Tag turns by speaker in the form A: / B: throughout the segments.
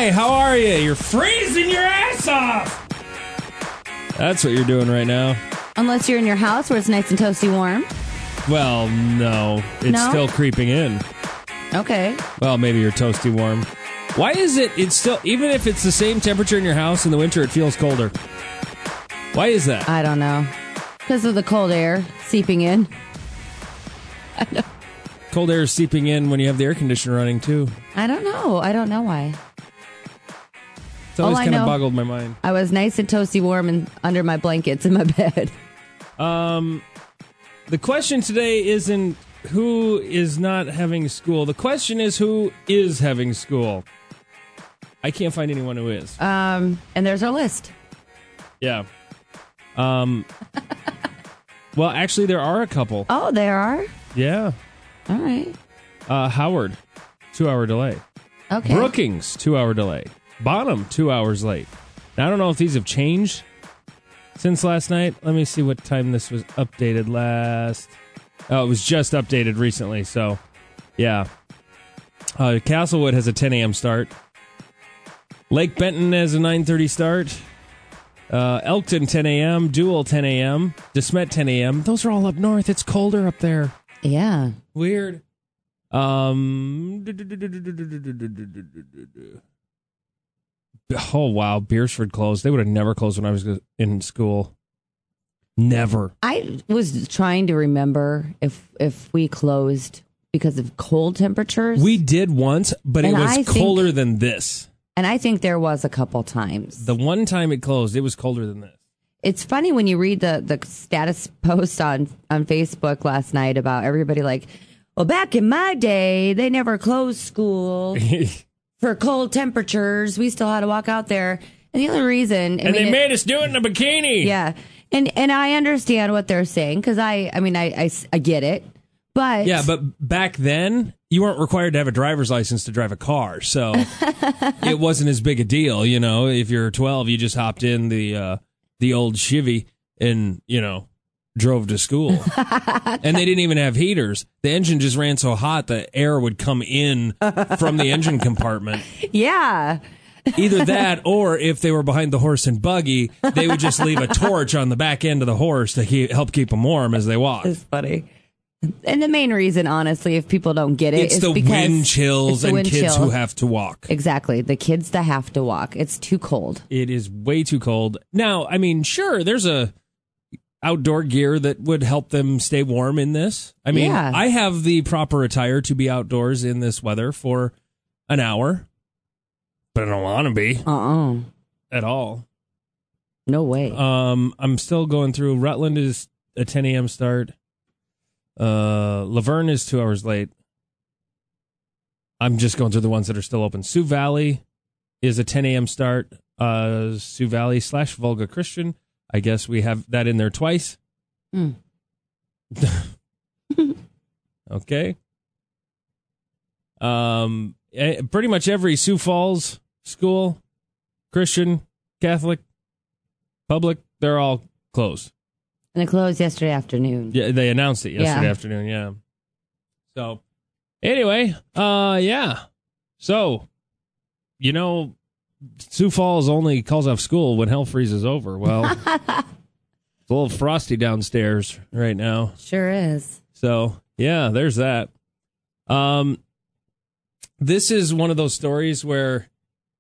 A: Hi, how are you? You're freezing your ass off. That's what you're doing right now.
B: Unless you're in your house where it's nice and toasty warm.
A: Well, no. It's still creeping in.
B: Okay.
A: Well, maybe you're toasty warm. Why is it's still, even if it's the same temperature in your house in the winter, it feels colder? Why is that?
B: I don't know. Because of the cold air seeping in. I know.
A: Cold air is seeping in when you have the air conditioner running, too.
B: I don't know. I don't know why.
A: It's always kind of boggled my mind.
B: I was nice and toasty warm and under my blankets in my bed.
A: The question today isn't who is not having school. The question is who is having school. I can't find anyone who is.
B: And there's our list.
A: Yeah. Well, actually, there are a couple.
B: Oh, there are?
A: Yeah.
B: All right.
A: Howard, 2-hour delay.
B: Okay.
A: Brookings, 2-hour delay. Bonham, 2 hours late. Now, I don't know if these have changed since last night. Let me see what time this was updated last. Oh, it was just updated recently, so yeah. Castlewood has a 10 a.m. start. Lake Benton has a 9:30 start. Elkton, 10 a.m. Dual, 10 a.m. DeSmet, 10 a.m. Those are all up north. It's colder up there.
B: Yeah.
A: Weird. Oh, wow. Beersford closed. They would have never closed when I was in school. Never.
B: I was trying to remember if we closed because of cold temperatures.
A: We did once, but it was colder than this.
B: And I think there was a couple times.
A: The one time it closed, it was colder than this.
B: It's funny when you read the status post on Facebook last night about everybody like, well, back in my day, they never closed school for cold temperatures. We still had to walk out there. And the other reason...
A: they made us do it in a bikini.
B: Yeah. And I understand what they're saying because I get it. But
A: yeah, but back then, you weren't required to have a driver's license to drive a car. So it wasn't as big a deal. You know, if you're 12, you just hopped in the old Chevy and, drove to school. And they didn't even have heaters. The engine just ran so hot the air would come in from the engine compartment.
B: Yeah.
A: Either that, or if they were behind the horse and buggy, they would just leave a torch on the back end of the horse to help keep them warm as they walked.
B: It's funny. And the main reason, honestly, if people don't get it,
A: it's the wind chills and kids who have to walk.
B: Exactly. The kids that have to walk. It's too cold.
A: It is way too cold. Now, I mean, sure, there's a outdoor gear that would help them stay warm in this. I mean, yeah. I have the proper attire to be outdoors in this weather for an hour, but I don't want to be. At all.
B: No way.
A: I'm still going through. Rutland is a 10 a.m. start. Laverne is 2 hours late. I'm just going through the ones that are still open. Sioux Valley is a 10 a.m. start. Sioux Valley / Volga Christian. I guess we have that in there twice. Okay. Pretty much every Sioux Falls school, Christian, Catholic, public, they're all closed.
B: And it closed yesterday afternoon.
A: Yeah, they announced it yesterday afternoon, yeah. So, anyway, yeah. So, Sioux Falls only calls off school when hell freezes over. Well, it's a little frosty downstairs right now.
B: Sure is.
A: So, yeah, there's that. This is one of those stories where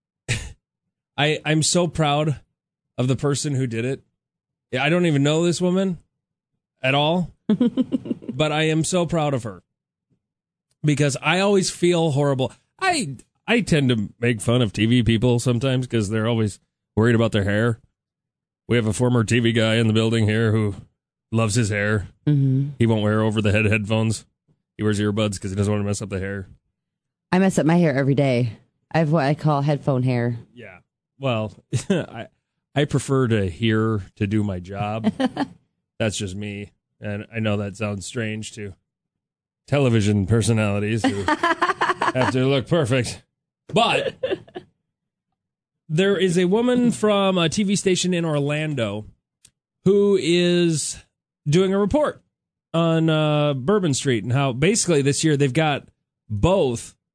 A: I'm so proud of the person who did it. I don't even know this woman at all, but I am so proud of her because I always feel horrible. I tend to make fun of TV people sometimes because they're always worried about their hair. We have a former TV guy in the building here who loves his hair. Mm-hmm. He won't wear over-the-head headphones. He wears earbuds because he doesn't want to mess up the hair. I
B: mess up my hair every day. I have what I call headphone hair.
A: Yeah. Well, I prefer to hear to do my job. That's just me. And I know that sounds strange to television personalities who have to look perfect. But there is a woman from a TV station in Orlando who is doing a report on Bourbon Street and how basically this year they've got both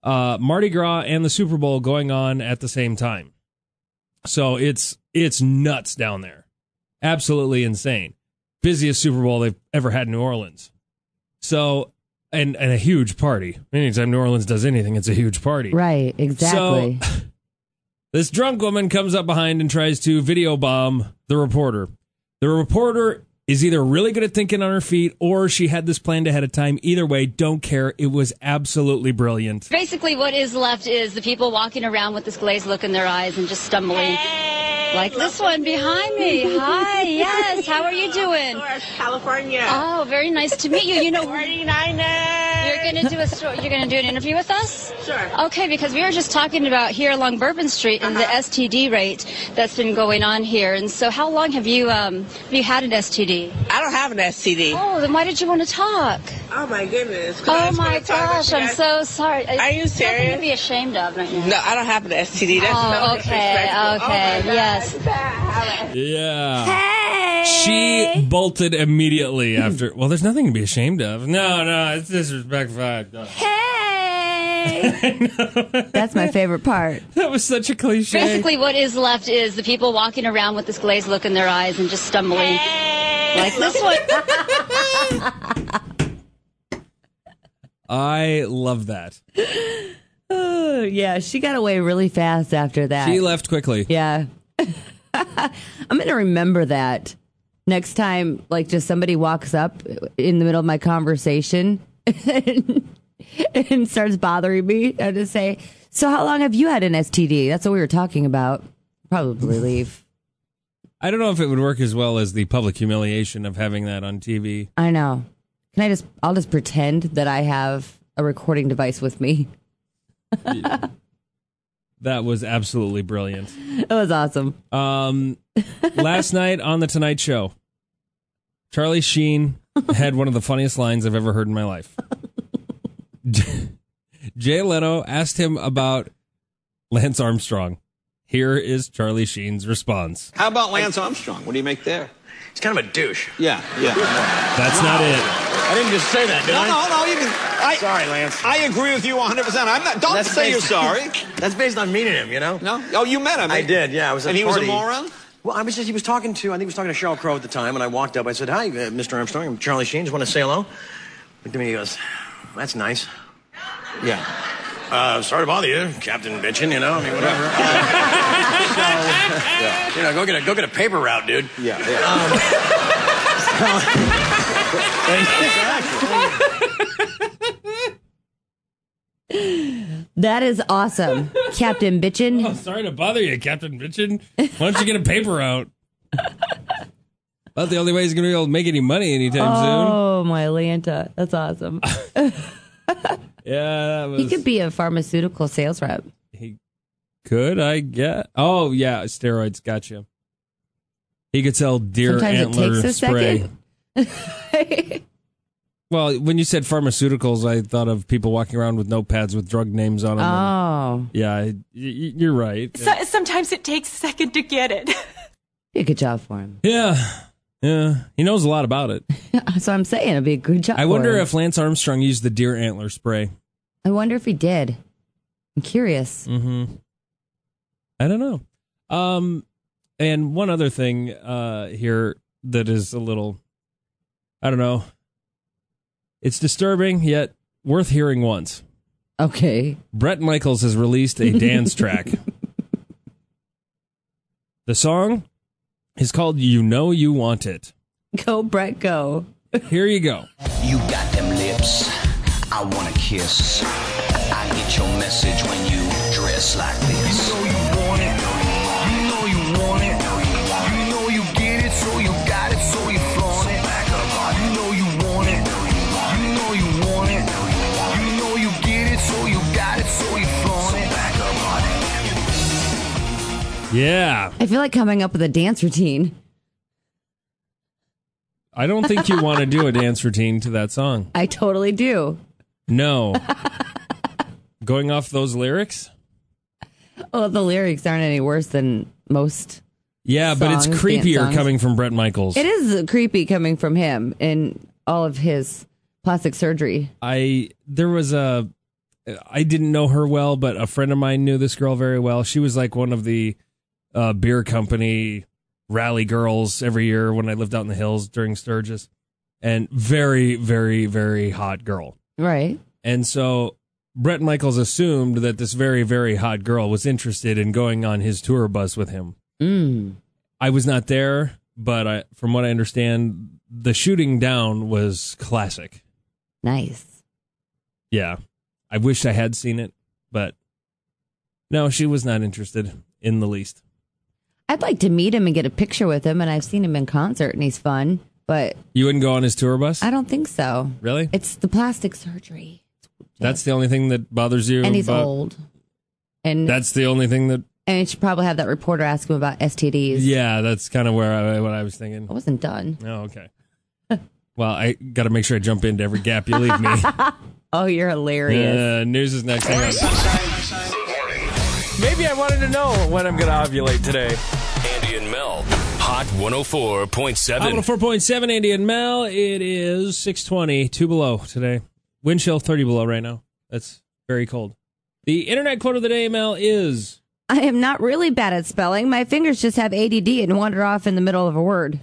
A: Mardi Gras and the Super Bowl going on at the same time. So it's nuts down there. Absolutely insane. Busiest Super Bowl they've ever had in New Orleans. So, and a huge party. Anytime New Orleans does anything, it's a huge party.
B: Right, exactly.
A: So, this drunk woman comes up behind and tries to video bomb the reporter. The reporter is either really good at thinking on her feet or she had this planned ahead of time. Either way, don't care. It was absolutely brilliant.
C: Basically, what is left is the people walking around with this glazed look in their eyes and just stumbling. Like this one behind me. Hi, yes. How are you doing?
D: California.
C: Oh, very nice to meet you. You know,
D: 49ers.
C: you're gonna do an interview with us?
D: Sure.
C: Okay, because we were just talking about here along Bourbon Street and the STD rate that's been going on here. And so, how long have you had an STD?
D: I don't have an STD.
C: Oh, then why did you want to talk?
D: Oh my goodness. 'Cause I
C: Oh
D: just
C: my
D: wanna talk
C: gosh,
D: about
C: I'm
D: you.
C: so sorry.
D: Are you
C: It's nothing
D: serious?
C: to be ashamed of right now.
D: No, I don't have an STD. That's
C: Oh,
D: so
C: okay,
D: disrespectful.
C: okay,
D: Oh my
C: yes.
D: God.
A: Yeah.
B: Hey!
A: She bolted immediately after. Well, there's nothing to be ashamed of. No, it's disrespectful.
B: Hey! That's my favorite part.
A: That was such a cliche.
C: Basically, what is left is the people walking around with this glazed look in their eyes and just stumbling. Like this one.
A: I love that.
B: Oh, yeah, she got away really fast after that.
A: She left quickly.
B: Yeah. I'm going to remember that next time, like, just somebody walks up in the middle of my conversation and starts bothering me. I just say, so how long have you had an STD? That's what we were talking about. Probably leave.
A: I don't know if it would work as well as the public humiliation of having that on TV.
B: I know. I'll just pretend that I have a recording device with me.
A: That was absolutely brilliant.
B: It was awesome.
A: Last night on The Tonight Show, Charlie Sheen had one of the funniest lines I've ever heard in my life. Jay Leno asked him about Lance Armstrong. Here is Charlie Sheen's response.
E: How about Lance Armstrong? What do you make there?
F: He's kind of a douche.
E: Yeah.
A: That's not it.
F: I didn't just say that, did I?
E: No, you can.
F: Sorry, Lance.
E: I agree with you 100%. I'm not. Don't
F: That's
E: say you're
F: based-
E: sorry.
F: That's based on meeting him, you know?
E: No? Oh, you met him.
F: I did, yeah. I was at
E: and
F: a
E: he was a
F: party.
E: moron?
F: Well, he was talking to Sheryl Crow at the time, and I walked up. I said, hi, Mr. Armstrong. I'm Charlie Sheen. Just want to say hello. Looked at me, he goes, that's nice.
E: Yeah.
F: Sorry to bother you, Captain Bitchin', you know? I mean, whatever. You know, go get a paper route, dude.
E: Yeah.
B: That is awesome. Captain Bitchin'.
A: Oh, sorry to bother you, Captain Bitchin'. Why don't you get a paper out? About the only way he's going to be able to make any money anytime
B: Oh, my Lanta. That's awesome.
A: soon. Yeah, that was.
B: He could be a pharmaceutical sales rep.
A: He could, I guess. Oh, yeah, steroids. Gotcha. He could sell deer
B: Sometimes it
A: antler
B: takes a
A: spray.
B: second.
A: Well, when you said pharmaceuticals, I thought of people walking around with notepads with drug names on them.
B: Oh.
A: Yeah, you're right.
G: Sometimes it takes a second to get it.
B: Be a good job for him.
A: Yeah. He knows a lot about it.
B: So I'm saying it'd be a good job
A: I wonder
B: for him.
A: if Lance Armstrong used the deer antler spray.
B: I wonder if he did. I'm curious.
A: Mm-hmm. I don't know. And one other thing here that is a little, I don't know. It's disturbing, yet worth hearing once.
B: Okay.
A: Bret Michaels has released a dance track. The song is called You Know You Want It.
B: Go, Brett, go.
A: Here you go.
H: You got them lips, I wanna kiss. I get your message when you dress like this. You know you want it, you know you want it. You know you get it, so you got it, so you flaunt it. You know you want it, you know you want it. You know you get it, so you got it, so you flaunt it.
A: Yeah.
B: I feel like coming up with a dance routine.
A: I don't think you want to do a dance routine to that song.
B: I totally do.
A: No. Going off those lyrics?
B: Well, the lyrics aren't any worse than most.
A: Yeah, but it's
B: Songs, dance
A: creepier
B: songs.
A: coming from Bret Michaels.
B: It is creepy coming from him in all of his plastic surgery.
A: There was a I didn't know her well, but a friend of mine knew this girl very well. She was like one of the beer company rally girls every year when I lived out in the hills during Sturgis. And very, very, very hot girl.
B: Right.
A: And so Bret Michaels assumed that this very, very hot girl was interested in going on his tour bus with him. I was not there, but from what I understand, the shooting down was classic.
B: Nice.
A: Yeah. I wished I had seen it, but no, she was not interested in the least.
B: I'd like to meet him and get a picture with him, and I've seen him in concert, and he's fun, but...
A: You wouldn't go on his tour bus?
B: I don't think so.
A: Really?
B: It's the plastic surgery.
A: That's the only thing that bothers you?
B: And he's old. And
A: that's the only thing that...
B: And you should probably have that reporter ask him about STDs.
A: Yeah, that's kind of what I was thinking.
B: I wasn't done.
A: Oh, okay. Well, I got to make sure I jump into every gap you leave me.
B: Oh, you're hilarious.
A: News is next. Hang on. Maybe I wanted to know when I'm going to ovulate today.
I: Andy and Mel, Hot 104.7.
A: Hot 104.7, Andy and Mel. It is 6:20, 2 below today. Wind chill 30 below right now. That's very cold. The internet quote of the day, Mel, is...
B: I am not really bad at spelling. My fingers just have ADD and wander off in the middle of a word.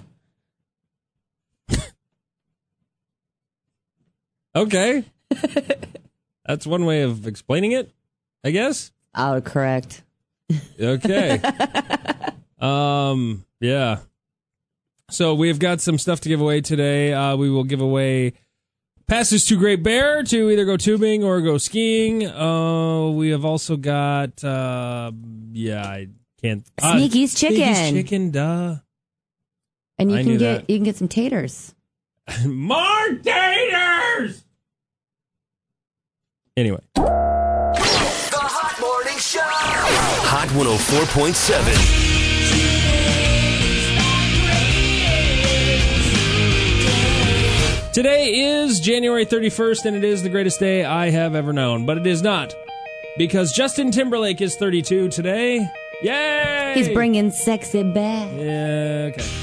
A: Okay. That's one way of explaining it, I guess.
B: Correct.
A: Okay. Yeah. So we've got some stuff to give away today. We will give away passes to Great Bear to either go tubing or go skiing. We have also got, I can't.
B: Sneaky's Chicken.
A: Sneaky's Chicken, duh.
B: And you can get some taters.
A: More taters! Anyway.
H: The Hot Morning Show.
I: Hot 104.7.
A: Today is January 31st, and it is the greatest day I have ever known. But it is not, because Justin Timberlake is 32 today. Yay!
B: He's bringing sexy back.
A: Yeah, okay.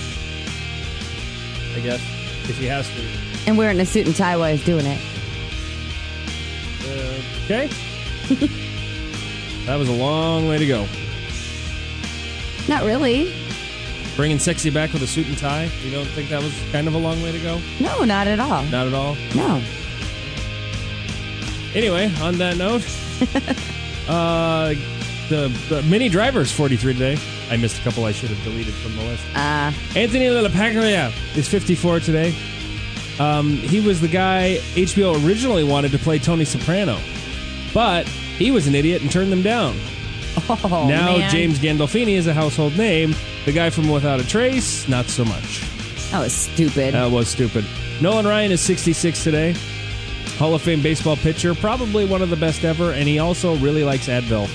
A: I guess, if he has to.
B: And wearing a suit and tie while he's doing it.
A: Okay. That was a long way to go.
B: Not really.
A: Bringing sexy back with a suit and tie? You don't think that was kind of a long way to go?
B: No, not at all.
A: Not at all?
B: No.
A: Anyway, on that note, the Mini Driver's 43 today. I missed a couple I should have deleted from the list. Anthony LaPaglia is 54 today. He was the guy HBO originally wanted to play Tony Soprano, but he was an idiot and turned them down.
B: Oh,
A: now
B: man.
A: James Gandolfini is a household name. The guy from Without a Trace, not so much.
B: That was stupid.
A: That was stupid. Nolan Ryan is 66 today. Hall of Fame baseball pitcher, probably one of the best ever, and he also really likes Advil.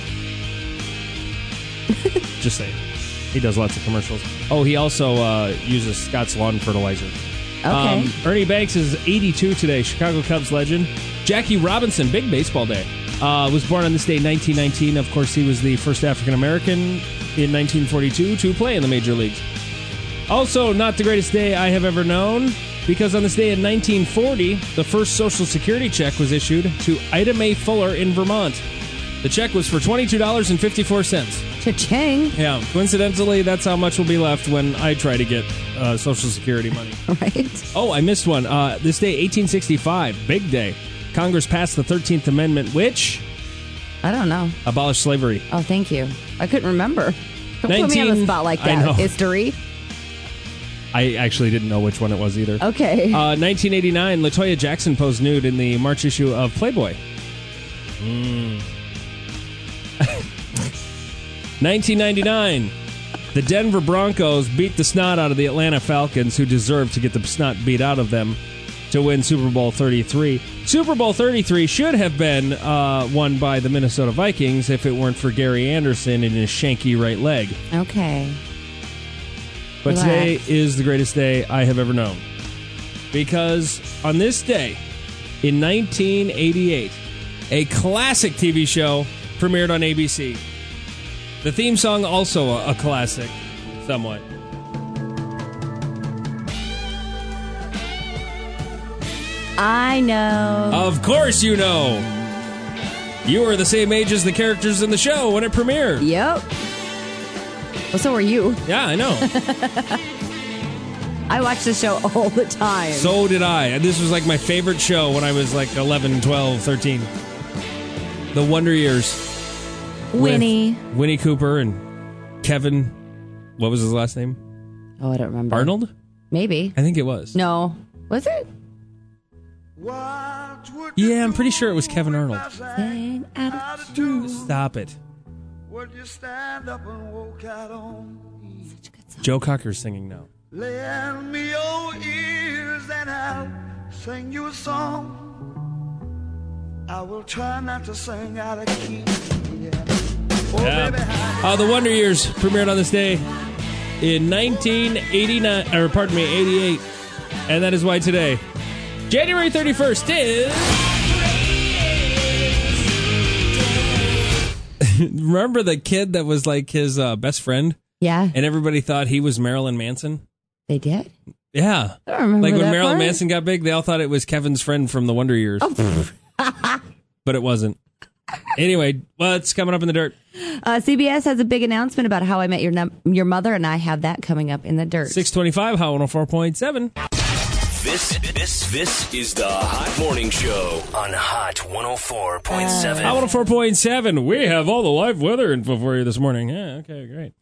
A: Just saying. He does lots of commercials. Oh, he also uses Scott's Lawn Fertilizer.
B: Okay.
A: Ernie Banks is 82 today, Chicago Cubs legend. Jackie Robinson, big baseball day, was born on this day in 1919. Of course, he was the first African-American in 1942 to play in the major leagues. Also, not the greatest day I have ever known, because on this day in 1940, the first Social Security check was issued to Ida Mae Fuller in Vermont. The check was for $22.54.
B: Cha-ching.
A: Yeah, coincidentally, that's how much will be left when I try to get Social Security money.
B: Right.
A: Oh, I missed one. This day, 1865, big day. Congress passed the 13th Amendment, which...
B: I don't know.
A: Abolished slavery.
B: Oh, thank you. I couldn't remember. Don't put me on the spot like
A: I know.
B: that. History.
A: I actually didn't know which one it was either.
B: Okay.
A: 1989, LaToya Jackson posed nude in the March issue of Playboy. 1999, the Denver Broncos beat the snot out of the Atlanta Falcons, who deserved to get the snot beat out of them, to win Super Bowl 33. Super Bowl 33 should have been won by the Minnesota Vikings if it weren't for Gary Anderson and his shanky right leg.
B: Okay.
A: But
B: Relax.
A: today is the greatest day I have ever known. Because on this day, in 1988, a classic TV show premiered on ABC. The theme song also a classic, somewhat.
B: I know.
A: Of course you know. You were the same age as the characters in the show when it premiered.
B: Yep. Well, so were you.
A: Yeah, I know.
B: I watched the show all the time.
A: So did I. This was like my favorite show when I was like 11, 12, 13. The Wonder Years.
B: Winnie.
A: Winnie Cooper and Kevin. What was his last name?
B: Oh, I don't remember.
A: Arnold?
B: Maybe.
A: I think it was.
B: No. Was it?
A: Yeah, I'm pretty sure it was Kevin Arnold.
B: Sing out of tune.
A: Stop it.
J: Would you stand up and walk out on me?
A: Joe Cocker's singing now.
J: Lend me your ears and I'll sing you a song. I will try not to sing out of key. Yeah. Oh,
A: Yeah.
J: baby,
A: The Wonder Years premiered on this day in 1989, or pardon me, 88. And that is why today, January 31st is... Remember the kid that was like his best friend?
B: Yeah.
A: And everybody thought he was Marilyn Manson?
B: They did?
A: Yeah.
B: I don't remember
A: Like when
B: that
A: Marilyn
B: part.
A: Manson got big, they all thought it was Kevin's friend from the Wonder Years.
B: Oh.
A: But it wasn't. Anyway, what's coming up in the dirt?
B: CBS has a big announcement about How I Met Your Mother, and I have that coming up in the dirt.
A: 625, Hot 104.7.
I: This is the Hot Morning Show on Hot 104.7.
A: Hot 104.7. We have all the live weather info for you this morning. Yeah, okay, great.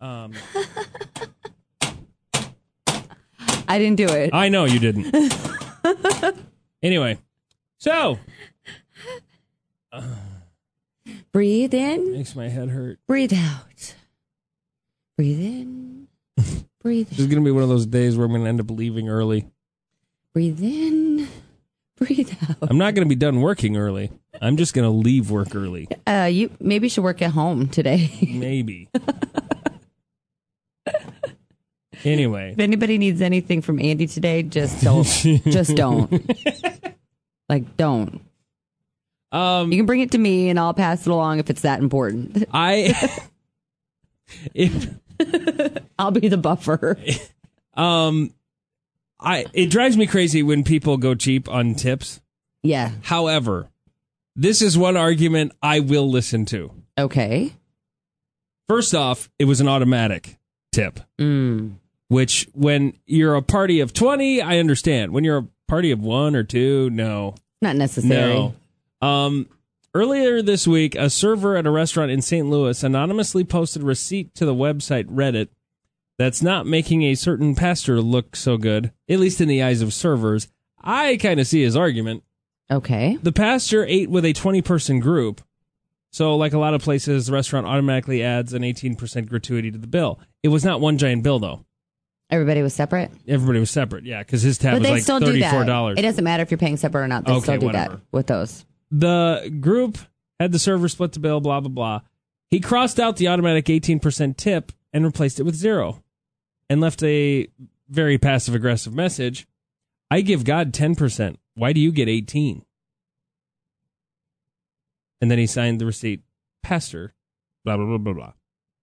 B: I didn't do it.
A: I know you didn't. Anyway, so
B: Breathe in.
A: makes my head hurt.
B: Breathe out. Breathe in. Breathe
A: This is going to be one of those days where I'm going to end up leaving early.
B: Breathe in. Breathe out.
A: I'm not going to be done working early. I'm just going to leave work early.
B: You maybe should work at home today.
A: Maybe. Anyway.
B: If anybody needs anything from Andy today, just don't. Just don't. Like, don't. You can bring it to me, and I'll pass it along if it's that important.
A: If
B: I'll be the buffer.
A: It drives me crazy when people go cheap on tips.
B: Yeah.
A: However, this is one argument I will listen to.
B: Okay.
A: First off, it was an automatic tip. Which, when you're a party of 20, I understand. When you're a party of 1 or 2, no.
B: Not necessary.
A: No. Earlier this week, a server at a restaurant in St. Louis anonymously posted a receipt to the website Reddit that's not making a certain pastor look so good, at least in the eyes of servers. I kind of see his argument.
B: Okay.
A: The pastor ate with a 20-person group. So, like a lot of places, the restaurant automatically adds an 18% gratuity to the bill. It was not one giant bill, though.
B: Everybody was separate?
A: Everybody was separate, yeah, because his tab
B: But
A: was
B: they
A: like
B: still do that.
A: $34.
B: It doesn't matter if you're paying separate or not. They still do
A: whatever.
B: that with those.
A: The group had the server split the bill, blah, blah, blah. He crossed out the automatic 18% tip and replaced it with 0 and left a very passive-aggressive message. I give God 10%. Why do you get 18? And then he signed the receipt. Pastor, blah, blah, blah, blah, blah.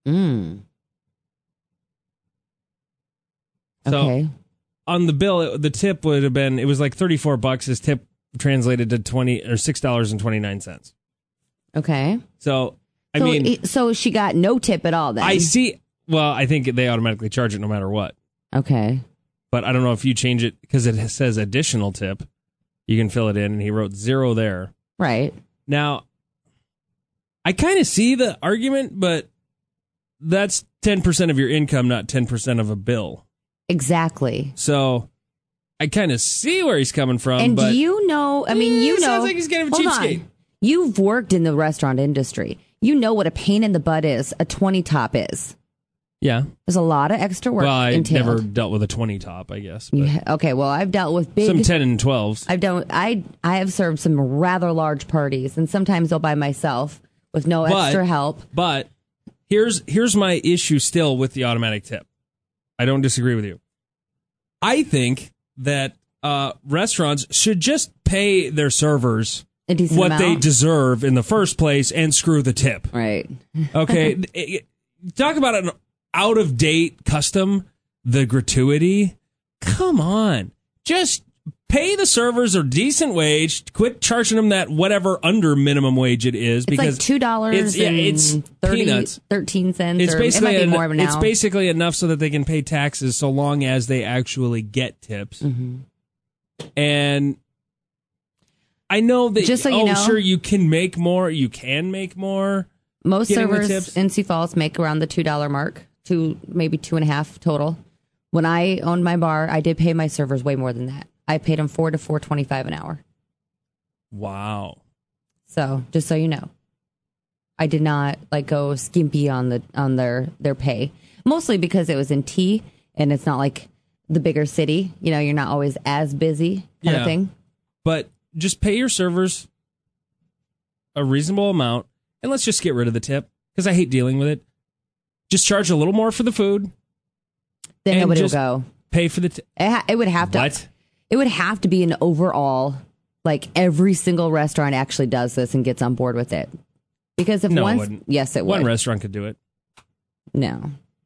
A: So,
B: Okay.
A: on the bill, the tip would have been, it was like $34. His tip translated to $6.29.
B: Okay.
A: So, I mean,
B: so she got no tip at all then.
A: I see. Well, I think they automatically charge it no matter what.
B: Okay.
A: But I don't know if you change it because it says additional tip. You can fill it in, and he wrote 0 there.
B: Right.
A: Now, I kind of see the argument, but that's 10% of your income, not 10% of a bill.
B: Exactly.
A: So I kind of see where he's coming from.
B: And
A: but
B: do you know, I mean, you know.
A: Sounds like he's kind of a
B: hold
A: cheapskate.
B: on. You've worked in the restaurant industry. You know what a pain in the butt is, a 20 top is.
A: Yeah.
B: There's a lot of extra work
A: Well, I
B: entailed.
A: never dealt with a 20 top, I guess. But
B: Okay, well, I've dealt with big...
A: some 10 and 12s.
B: I have served some rather large parties, and sometimes all by myself with no extra help.
A: But here's my issue still with the automatic tip. I don't disagree with you. I think that restaurants should just pay their servers what they deserve in the first place and screw the tip.
B: Right.
A: Okay. Talk about an out-of-date custom, the gratuity. Come on. Just pay the servers a decent wage. Quit charging them that whatever under minimum wage it is.
B: It's
A: because
B: like $2
A: it's peanuts.
B: 13 cents.
A: It's
B: or
A: basically
B: it might be more now.
A: It's basically enough so that they can pay taxes so long as they actually get tips.
B: Mm-hmm.
A: And I know that,
B: just so you know,
A: sure, you can make more. You can make more.
B: Most servers
A: tips.
B: in Sioux Falls make around the $2 mark, maybe $2.50 total. When I owned my bar, I did pay my servers way more than that. I paid them $4 to $4.25 an hour.
A: Wow.
B: So just so you know, I did not go skimpy on their pay. Mostly because it was in T, and it's not like the bigger city. You know, you're not always as busy kind of thing.
A: But just pay your servers a reasonable amount, and let's just get rid of the tip because I hate dealing with it. Just charge a little more for the food.
B: Then nobody will go.
A: Pay for the tip.
B: It would have to.
A: What?
B: It would have to be an overall, every single restaurant actually does this and gets on board with it. Because if yes, it would.
A: One restaurant could do it.
B: No.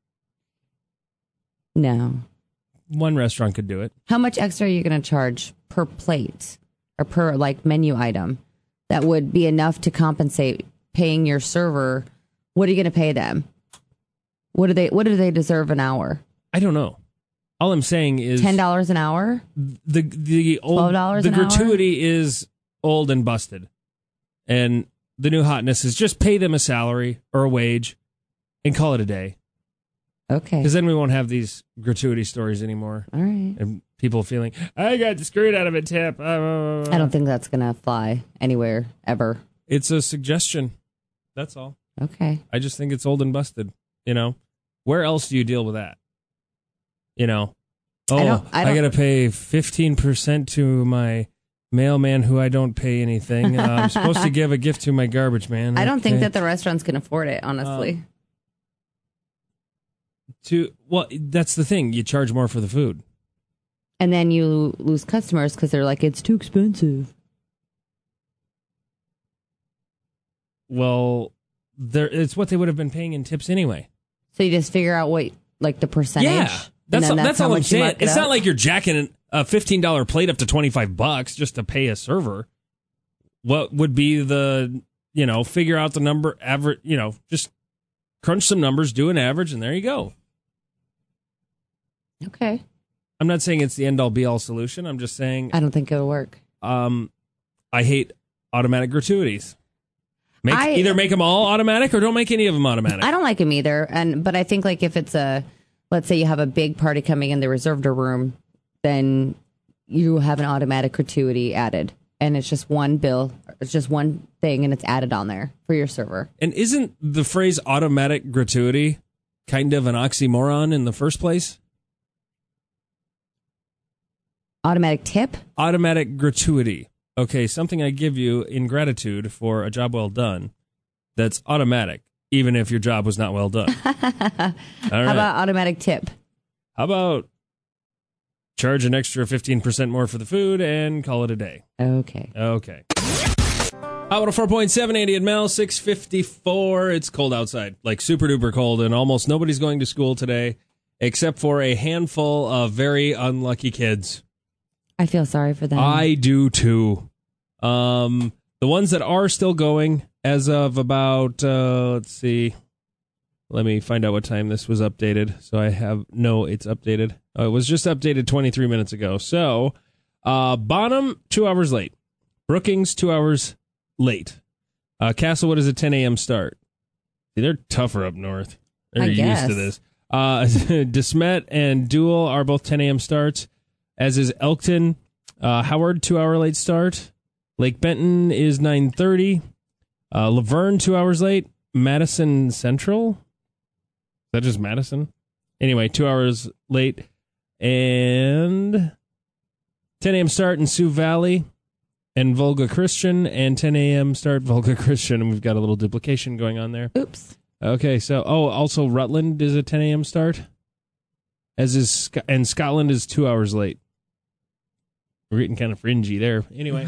A: One restaurant could do it.
B: How much extra are you going to charge per plate or per menu item that would be enough to compensate paying your server? What are you going to pay them? What do they deserve an hour?
A: I don't know. All I'm saying is
B: $10 an hour.
A: The old
B: $12
A: the
B: an
A: gratuity is old and busted, and the new hotness is just pay them a salary or a wage, and call it a day.
B: Okay.
A: Because then we won't have these gratuity stories anymore.
B: All right.
A: And people feeling I got screwed out of a tip.
B: I don't think that's gonna fly anywhere ever.
A: It's a suggestion. That's all.
B: Okay.
A: I just think it's old and busted. You know, where else do you deal with that? You know, I got to pay 15% to my mailman who I don't pay anything. I'm supposed to give a gift to my garbage man.
B: I don't think that the restaurants can afford it, honestly.
A: That's the thing. You charge more for the food.
B: And then you lose customers because they're like, it's too expensive.
A: Well, it's what they would have been paying in tips anyway.
B: So you just figure out what, the percentage?
A: Yeah. That's all I'm saying. It's not like you're jacking a $15 plate up to $25 just to pay a server. What would be the, figure out the number, average, just crunch some numbers, do an average, and there you go.
B: Okay.
A: I'm not saying it's the end-all, be-all solution. I'm just saying...
B: I don't think it'll work.
A: I hate automatic gratuities. Either make them all automatic or don't make any of them automatic.
B: I don't like them either. But I think if it's let's say you have a big party coming in the reserved room, then you have an automatic gratuity added. And it's just one bill. It's just one thing, and it's added on there for your server.
A: And isn't the phrase automatic gratuity kind of an oxymoron in the first place?
B: Automatic tip?
A: Automatic gratuity. Okay, something I give you in gratitude for a job well done that's automatic, even if your job was not well done. All right.
B: How about automatic tip?
A: How about charge an extra 15% more for the food and call it a day?
B: Okay.
A: Hot 104.780 at Mel, 6:54. It's cold outside, super duper cold, and almost nobody's going to school today except for a handful of very unlucky kids.
B: I feel sorry for them.
A: I do too. The ones that are still going as of about, let's see. Let me find out what time this was updated. So I it's updated. It was just updated 23 minutes ago. So, Bonham, 2 hours late. Brookings, 2 hours late. Castlewood is a 10 a.m. start. See, they're tougher up north. They're used to this. DeSmet and Dual are both 10 a.m. starts, as is Elkton. Howard, 2 hour late start. Lake Benton is 9:30. Laverne, 2 hours late. Madison Central? Is that just Madison? Anyway, 2 hours late. And 10 a.m. start in Sioux Valley and Volga Christian, and 10 a.m. start Volga Christian. And we've got a little duplication going on there.
B: Oops.
A: Okay, so, also Rutland is a 10 a.m. start, and Scotland is 2 hours late. We're getting kind of fringy there. Anyway.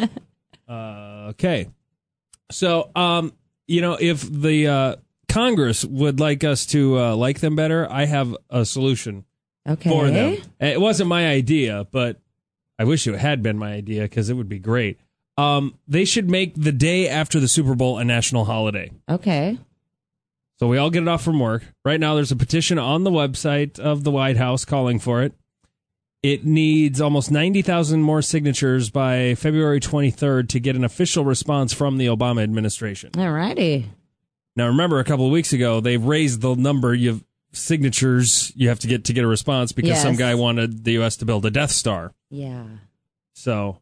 A: Okay. So, if the Congress would like us to like them better, I have a solution for them. It wasn't my idea, but I wish it had been my idea because it would be great. They should make the day after the Super Bowl a national holiday.
B: Okay.
A: So we all get it off from work. Right now, there's a petition on the website of the White House calling for it. It needs almost 90,000 more signatures by February 23rd to get an official response from the Obama administration.
B: All righty.
A: Now, remember, a couple of weeks ago, they raised the number of signatures you have to get a response because some guy wanted the U.S. to build a Death Star.
B: Yeah.
A: So,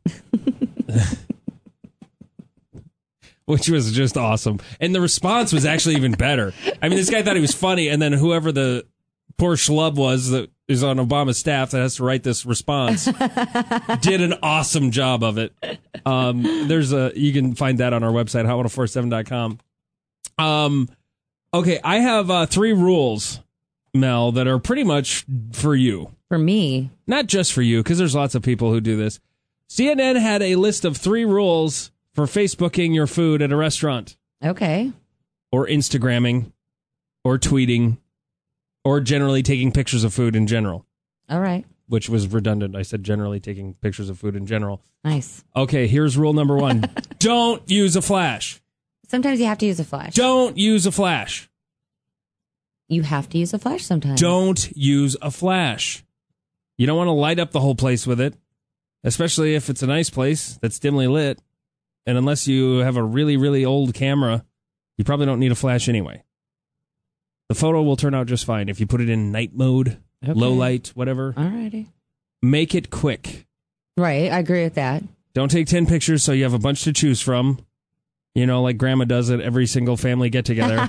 A: which was just awesome. And the response was actually even better. I mean, this guy thought he was funny, and then whoever the poor schlub was that is on Obama's staff that has to write this response did an awesome job of it. You can find that on our website, hot1047.com. Okay, I have 3 rules, Mel, that are pretty much for you.
B: For me.
A: Not just for you, because there's lots of people who do this. CNN had a list of 3 rules for Facebooking your food at a restaurant.
B: Okay.
A: Or Instagramming, or tweeting, or generally taking pictures of food in general.
B: All right.
A: Which was redundant. I said generally taking pictures of food in general.
B: Nice.
A: Okay, here's rule number 1. Don't use a flash.
B: Sometimes you have to use a flash.
A: Don't use a flash.
B: You have to use a flash sometimes.
A: Don't use a flash. You don't want to light up the whole place with it, especially if it's a nice place that's dimly lit. And unless you have a really, really old camera, you probably don't need a flash anyway. The photo will turn out just fine if you put it in night mode, low light, whatever.
B: Alrighty.
A: Make it quick.
B: Right, I agree with that.
A: Don't take 10 pictures so you have a bunch to choose from. You know, like Grandma does at every single family get-together.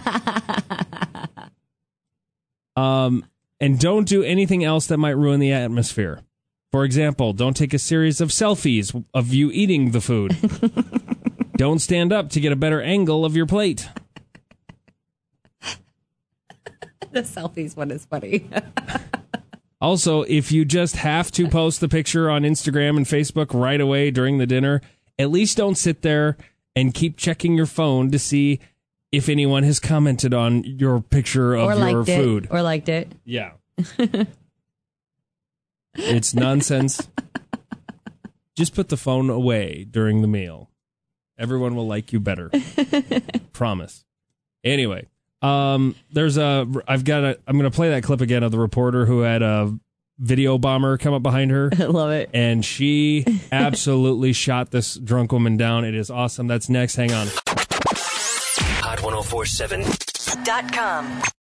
A: And don't do anything else that might ruin the atmosphere. For example, don't take a series of selfies of you eating the food. Don't stand up to get a better angle of your plate.
B: The selfies one is funny.
A: Also, if you just have to post the picture on Instagram and Facebook right away during the dinner, at least don't sit there and keep checking your phone to see if anyone has commented on your picture of your food.
B: Or liked it.
A: Yeah. It's nonsense. Just put the phone away during the meal. Everyone will like you better. Promise. Anyway, I'm going to play that clip again of the reporter who had a video bomber come up behind her.
B: I love it.
A: And she absolutely shot this drunk woman down. It is awesome. That's next. Hang on.
I: Hot1047.com.